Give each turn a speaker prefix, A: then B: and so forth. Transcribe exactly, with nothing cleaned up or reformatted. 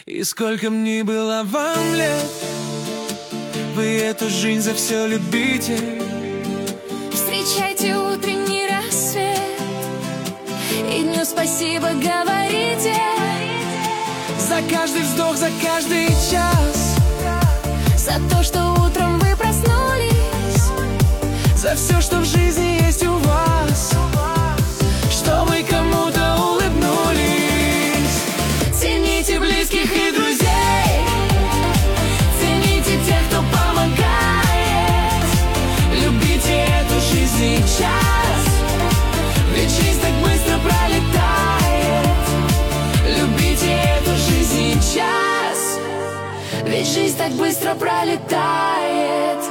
A: И сколько мне было вам лет, вы эту жизнь за все любите.
B: Встречайте утренний рассвет и дню спасибо говорите.
A: За каждый вздох, за каждый час,
B: за то, что утром вы проснулись,
A: за все, что в жизни есть у вас, что вы кому-то улыбнулись.
B: Цените близких и друзей, цените тех, кто помогает.
A: Любите эту жизнь и час, ведь жизнь так быстро пролетает. Любите эту жизнь и час,
B: ведь жизнь так быстро пролетает.